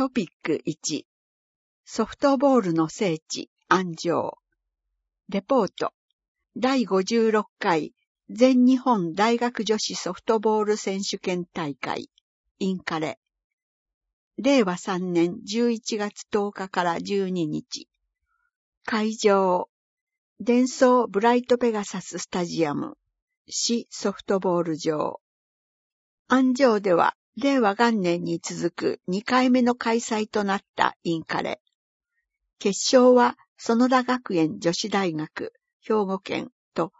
トピック1、ソフトボールの聖地、安城。レポート、第56回全日本大学女子ソフトボール選手権大会、インカレ。令和3年11月10日から12日。会場、デンソーブライトペガサススタジアム、市ソフトボール場。安城では、令和元年に続く2回目の開催となったインカレ。決勝は園田学園女子大学、兵庫県と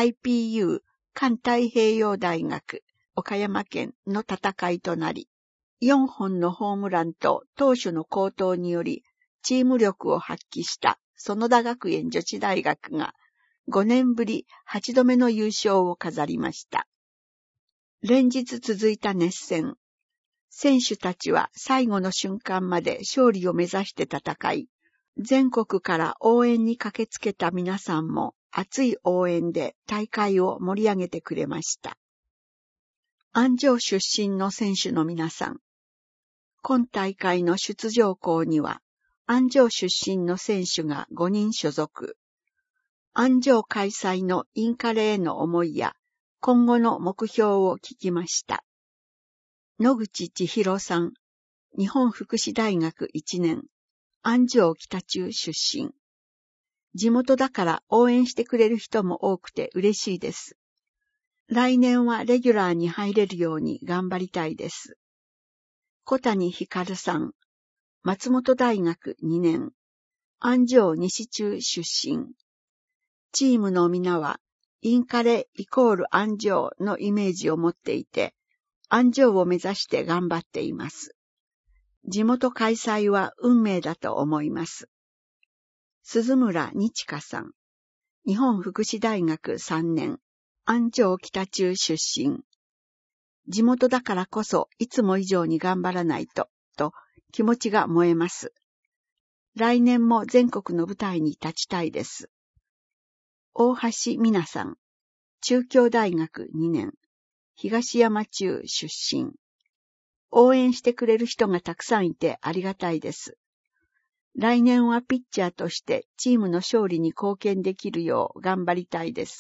IPU 環太平洋大学、岡山県の戦いとなり、4本のホームランと投手の好投により、チーム力を発揮した園田学園女子大学が5年ぶり8度目の優勝を飾りました。連日続いた熱戦。選手たちは最後の瞬間まで勝利を目指して戦い、全国から応援に駆けつけた皆さんも熱い応援で大会を盛り上げてくれました。安城出身の選手の皆さん。今大会の出場校には安城出身の選手が5人所属。安城開催のインカレへの思いや今後の目標を聞きました。野口千尋さん、日本福祉大学1年、安城北中出身。地元だから応援してくれる人も多くて嬉しいです。来年はレギュラーに入れるように頑張りたいです。小谷光さん、松本大学2年、安城西中出身。チームの皆は、インカレイコール安城のイメージを持っていて、安城を目指して頑張っています。地元開催は運命だと思います。鈴村日香さん、日本福祉大学3年、安城北中出身。地元だからこそいつも以上に頑張らないと気持ちが燃えます。来年も全国の舞台に立ちたいです。大橋美奈さん、中京大学2年、東山中出身。応援してくれる人がたくさんいてありがたいです。来年はピッチャーとしてチームの勝利に貢献できるよう頑張りたいです。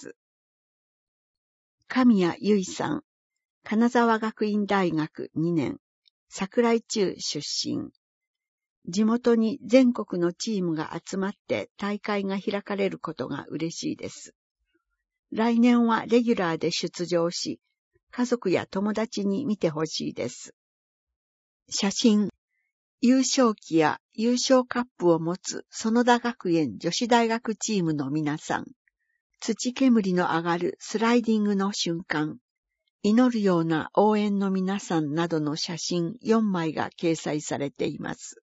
神谷結衣さん、金沢学院大学2年、桜井中出身。地元に全国のチームが集まって大会が開かれることが嬉しいです。来年はレギュラーで出場し、家族や友達に見てほしいです。写真、優勝旗や優勝カップを持つ園田学園女子大学チームの皆さん。土煙の上がるスライディングの瞬間。祈るような応援の皆さんなどの写真4枚が掲載されています。